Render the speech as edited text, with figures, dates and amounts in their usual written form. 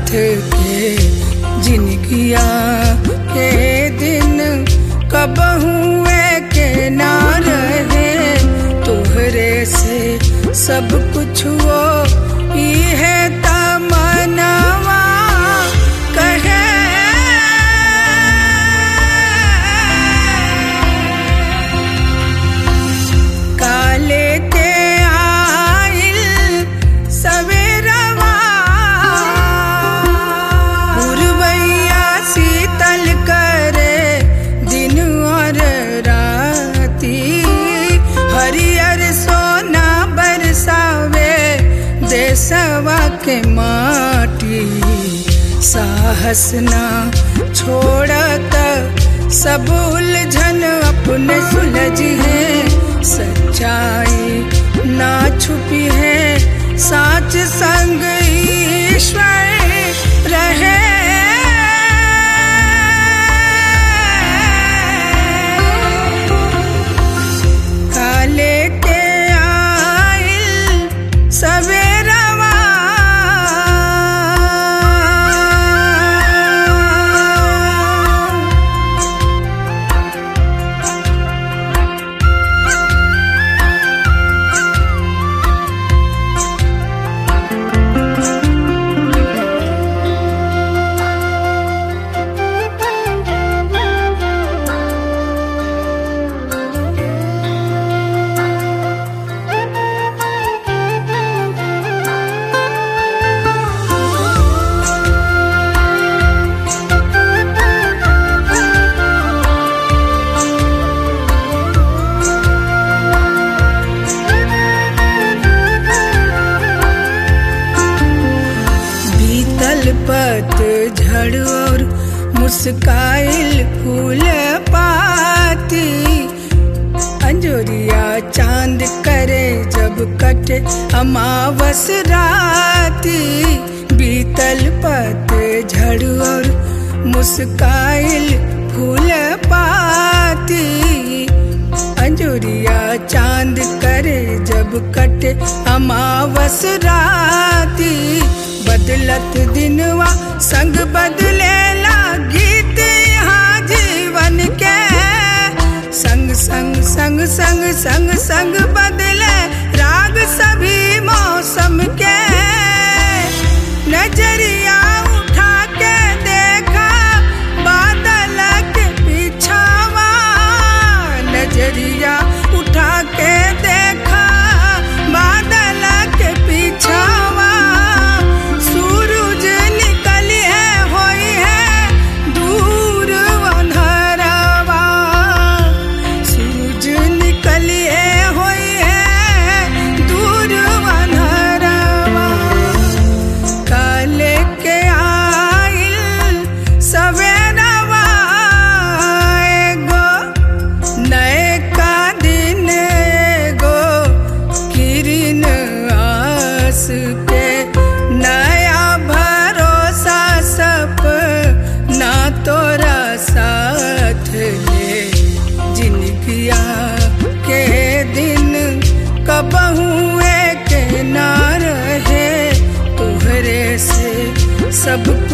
के जिनगिया के दिन कब हुए के ना रहे। तोहरे से सब कुछ वो ही है तमन्नावा कहे। काले के आइल सवेरवा पुरवैया शीतल करे दिन और राती। हरियर सोना बरसावे देशवा के माटी। साहस ना छोड़त सब उलझन अपने सुलझी है। सच्चाई ना छुपी है साच संग ईश्वर रहे। काले के आइल सवेरवा पतझड़ और मुस्काइल फूल पाती। अंजोरिया चांद करे जब कटे अमावस राती। बीतल पतझड़ और मुस्काइल फूल पाती। अंजोरिया चांद करे जब कटे अमावस राती। बदलत दिनवा संग बदलेला गीत यहाँ जीवन के। संग संग संग संग संग संग बदले राग सभी मौसम के। नजरिया उठा के देखा बादल के पीछावा। नजरिया उठा के देखा बादल के पीछावा। के दिन कब हुए के ना रहे। तोहरे से सब